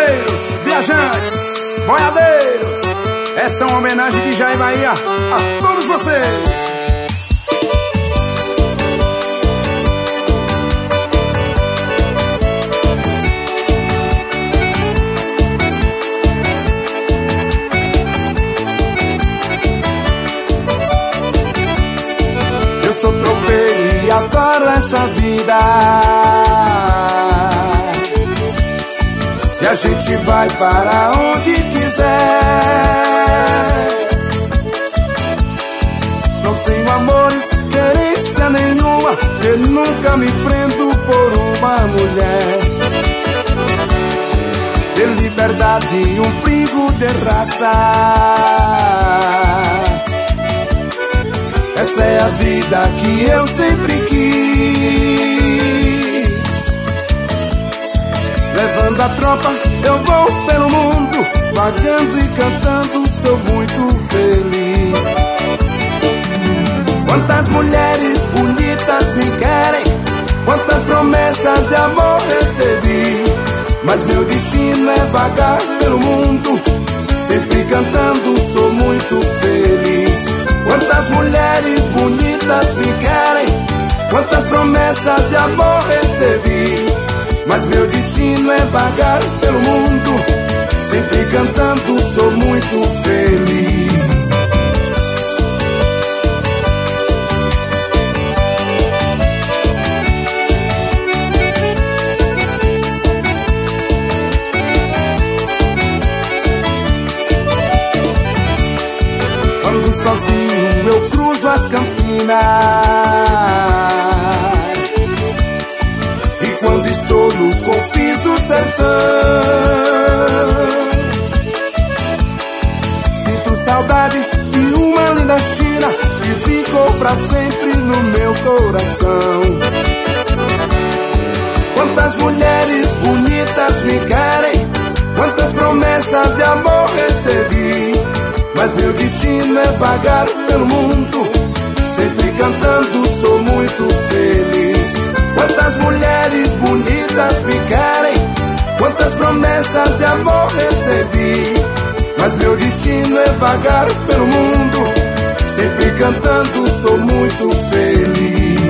Cruzeiros, viajantes, boiadeiros, essa é uma homenagem de Jair Bahia a todos vocês. Eu sou tropeiro e adoro essa vida, e a gente vai para onde quiser. Não tenho amores, querência nenhuma, eu nunca me prendo por uma mulher. De liberdade e um brinco de raça, essa é a vida que eu sempre quis. Levando a tropa, eu vou pelo mundo, vagando e cantando, sou muito feliz. Quantas mulheres bonitas me querem, quantas promessas de amor recebi, mas meu destino é vagar pelo mundo, sempre cantando, sou muito feliz. Quantas mulheres bonitas me querem, quantas promessas de amor recebi, mas meu destino é vagar pelo mundo, sempre cantando, sou muito feliz. Quando sozinho eu cruzo as campinas, e quando estou nos confins do sertão, sinto saudade de uma linda China que ficou pra sempre no meu coração. Quantas mulheres bonitas me querem, quantas promessas de amor recebi, mas meu destino é vagar pelo mundo, sempre cantando, sou muito feliz. Quantas mulheres bonitas me querem, quantas promessas de amor recebi, mas meu destino é vagar pelo mundo, sempre cantando, sou muito feliz.